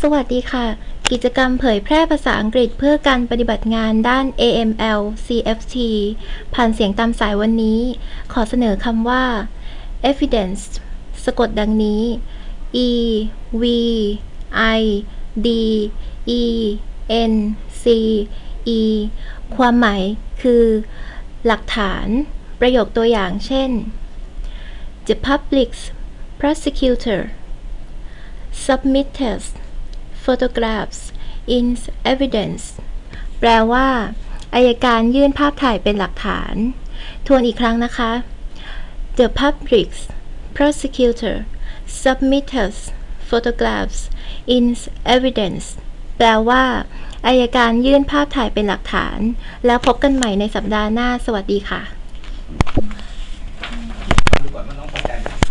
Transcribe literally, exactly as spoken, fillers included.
สวัสดีค่ะกิจกรรมเผยแพร่ภาษาอังกฤษเพื่อการปฏิบัติงานด้าน เอ เอ็ม แอล ซี เอฟ ที ผ่านเสียงตามสายวันนี้ขอเสนอคำว่า evidence สะกดดังนี้ e v i d e n c e ความหมายคือหลักฐานประโยคตัวอย่างเช่น The public prosecutor submitted photographs in evidence แปลว่าอัยการยื่นภาพถ่ายเป็นหลักฐานทวนอีกครั้งนะคะ The public prosecutor submitted photographs in evidence แปลว่าอัยการยื่นภาพถ่ายเป็นหลักฐานแล้วพบกันใหม่ในสัปดาห์หน้าสวัสดีค่ะ